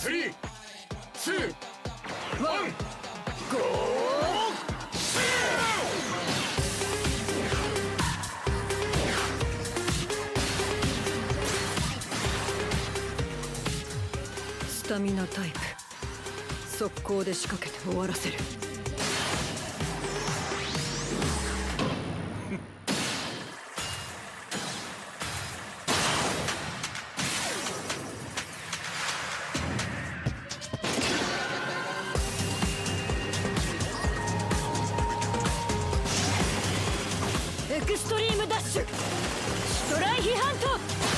3、2、1、ゴー！ スタミナタイプ、速攻で仕掛けて終わらせる。エクストリームダッシュ、ストライヒハント。